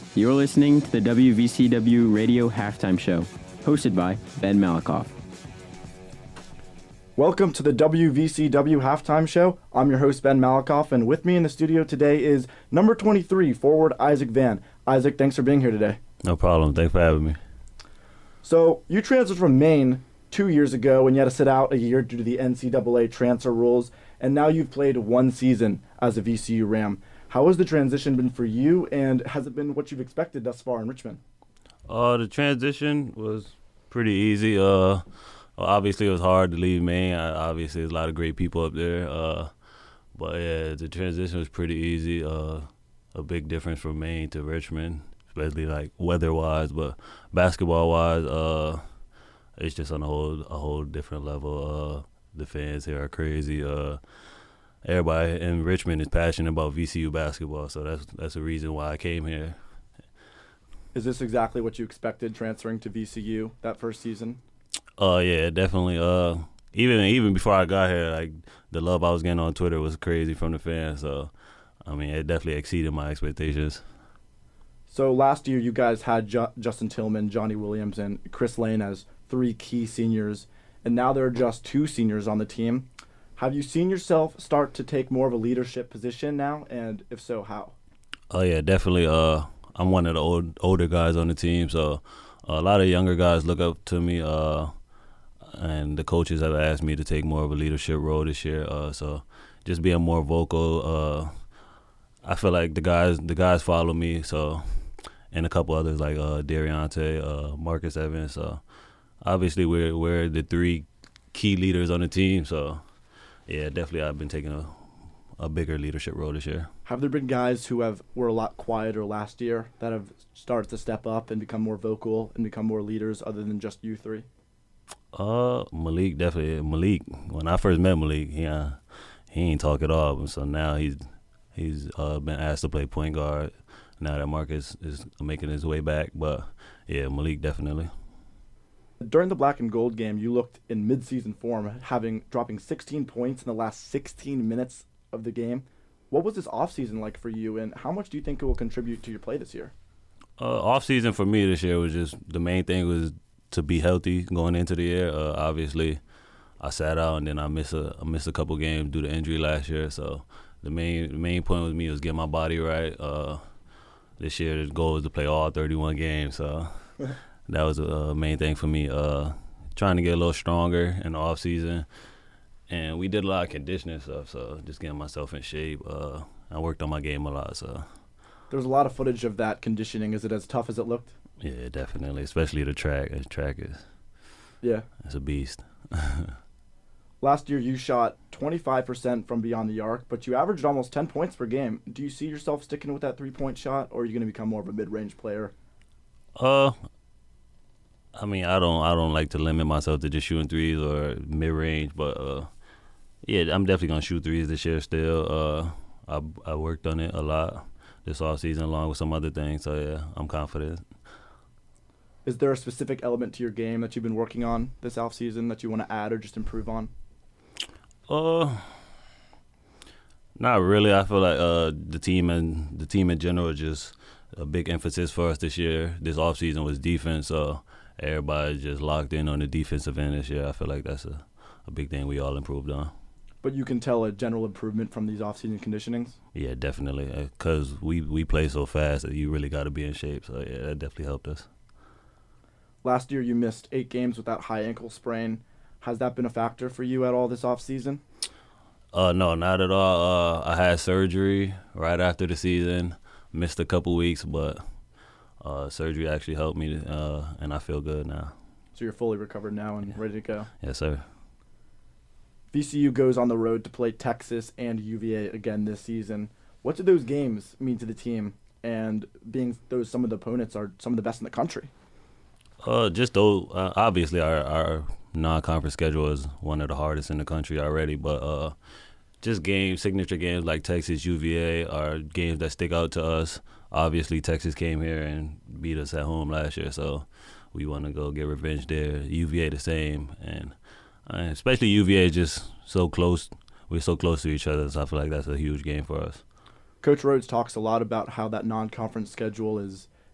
You're listening to the WVCW Radio Halftime Show, hosted by Ben Malakoff. Welcome to the WVCW Halftime Show. I'm your host, Ben Malakoff, and with me in the studio today is number 23, forward Isaac Van. Isaac, thanks for being here today. No problem. Thanks for having me. So, you transferred from Maine 2 years ago and you had to sit out a year due to the NCAA transfer rules, and now you've played one season as a VCU Ram. How has the transition been for you, and has it been what you've expected thus far in Richmond? The transition was pretty easy. Obviously, it was hard to leave Maine. Obviously, there's a lot of great people up there. But yeah, the transition was pretty easy. A big difference from Maine to Richmond, especially like weather-wise, but basketball-wise, it's just on a whole different level. The fans here are crazy. Everybody in Richmond is passionate about VCU basketball, so that's the reason why I came here. Is this exactly what you expected transferring to VCU that first season? Yeah, definitely. Even before I got here, like the love I was getting on Twitter was crazy from the fans. So, I mean, it definitely exceeded my expectations. So last year, you guys had Justin Tillman, Johnny Williams, and Chris Lane as three key seniors, and now there are just two seniors on the team. Have you seen yourself start to take more of a leadership position now, and if so, how? Oh yeah, definitely. I'm one of the older guys on the team, so a lot of younger guys look up to me. And the coaches have asked me to take more of a leadership role this year. So just being more vocal. I feel like the guys follow me. So, and a couple others like Dariante, Marcus Evans. So obviously we're the three key leaders on the team. So yeah, definitely I've been taking a bigger leadership role this year. Have there been guys who were a lot quieter last year that have started to step up and become more vocal and become more leaders other than just you three? Malik, definitely. Malik, when I first met Malik, he ain't talk at all. So now he's been asked to play point guard. Now that Marcus is making his way back. But yeah, Malik definitely. During the black and gold game, you looked in mid-season form, dropping 16 points in the last 16 minutes of the game. What was this offseason like for you, and how much do you think it will contribute to your play this year? Offseason for me this year was just the main thing was to be healthy going into the year. Obviously, I sat out and then I missed a couple games due to injury last year. So the main point with me was get my body right. This year the goal was to play all 31 games. So that was the main thing for me. Trying to get a little stronger in the off season, and we did a lot of conditioning stuff. So just getting myself in shape. I worked on my game a lot. So there's a lot of footage of that conditioning. Is it as tough as it looked? Yeah, definitely. Especially the track. The track it's a beast. Last year you shot 25% from beyond the arc, but you averaged almost 10 points per game. Do you see yourself sticking with that 3-point shot, or are you going to become more of a mid-range player? I mean, I don't like to limit myself to just shooting threes or mid-range, but yeah, I'm definitely going to shoot threes this year still. I worked on it a lot this offseason along with some other things, so yeah, I'm confident. Is there a specific element to your game that you've been working on this offseason that you want to add or just improve on? Not really. I feel like the team in general is just a big emphasis for us this year. This offseason was defense, so everybody's just locked in on the defensive end this year. I feel like that's a big thing we all improved on. But you can tell a general improvement from these off-season conditionings? Yeah, definitely, because we play so fast that you really got to be in shape. So yeah, that definitely helped us. Last year you missed 8 games with that high ankle sprain. Has that been a factor for you at all this offseason? No, not at all. I had surgery right after the season. Missed a couple weeks, but surgery actually helped me, and I feel good now. So you're fully recovered now and ready to go? Yes, sir. VCU goes on the road to play Texas and UVA again this season. What do those games mean to the team? And being some of the opponents are some of the best in the country. Just though, obviously our non-conference schedule is one of the hardest in the country already, but just signature games like Texas, UVA are games that stick out to us. Obviously, Texas came here and beat us at home last year, so we want to go get revenge there. UVA the same, and especially UVA just so close. We're so close to each other, so I feel like that's a huge game for us. Coach Rhodes talks a lot about how that non-conference schedule is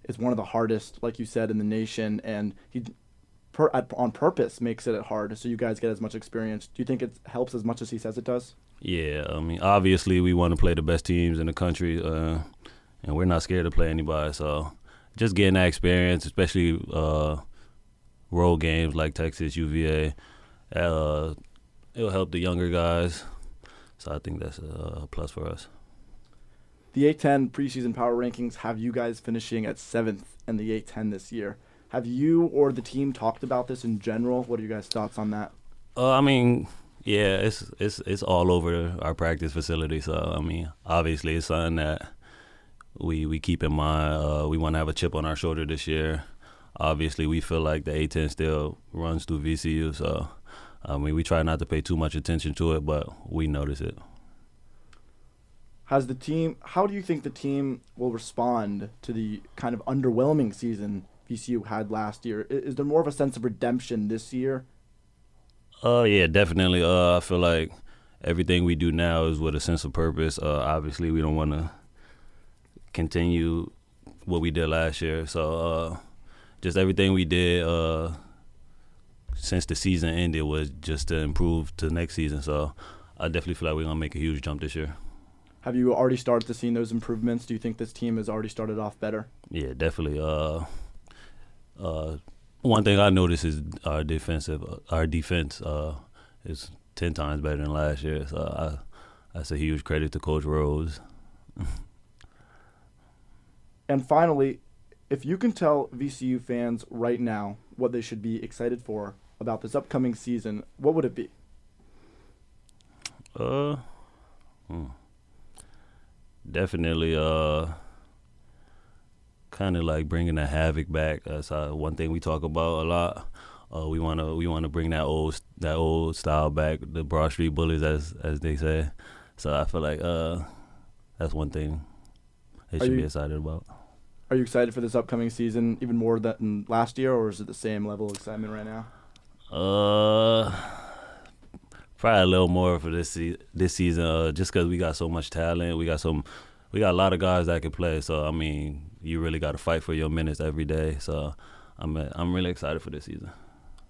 is one of the hardest, like you said, in the nation, and he on purpose makes it hard so you guys get as much experience. Do you think it helps as much as he says it does? Yeah, I mean, obviously we want to play the best teams in the country, and we're not scared to play anybody. So just getting that experience, especially road games like Texas, UVA, it'll help the younger guys. So I think that's a plus for us. The A-10 preseason power rankings have you guys finishing at 7th in the A-10 this year. Have you or the team talked about this in general? What are you guys' thoughts on that? I mean, yeah, it's all over our practice facility. So I mean, obviously it's something that we keep in mind. We want to have a chip on our shoulder this year. Obviously, we feel like the A-10 still runs through VCU. So I mean, we try not to pay too much attention to it, but we notice it. How do you think the team will respond to the kind of underwhelming season VCU had last year? Is there more of a sense of redemption this year? Yeah, definitely. I feel like everything we do now is with a sense of purpose. Obviously, we don't want to continue what we did last year. So just everything we did since the season ended was just to improve to next season. So I definitely feel like we're going to make a huge jump this year. Have you already started to see those improvements? Do you think this team has already started off better? Yeah, definitely. One thing I noticed is our defense is 10 times better than last year. So that's a huge credit to Coach Rose. And finally, if you can tell VCU fans right now what they should be excited for about this upcoming season, what would it be? Definitely kind of like bringing the havoc back. That's one thing we talk about a lot. We want to bring that old style back, the Broad Street Bullies as they say. So I feel like that's one thing they should be excited about. Are you excited for this upcoming season even more than last year, or is it the same level of excitement right now? Probably a little more for this season, just because we got so much talent. We got a lot of guys that can play. So I mean, you really got to fight for your minutes every day. So I'm really excited for this season.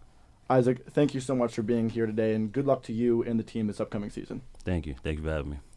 Isaac, thank you so much for being here today, and good luck to you and the team this upcoming season. Thank you for having me.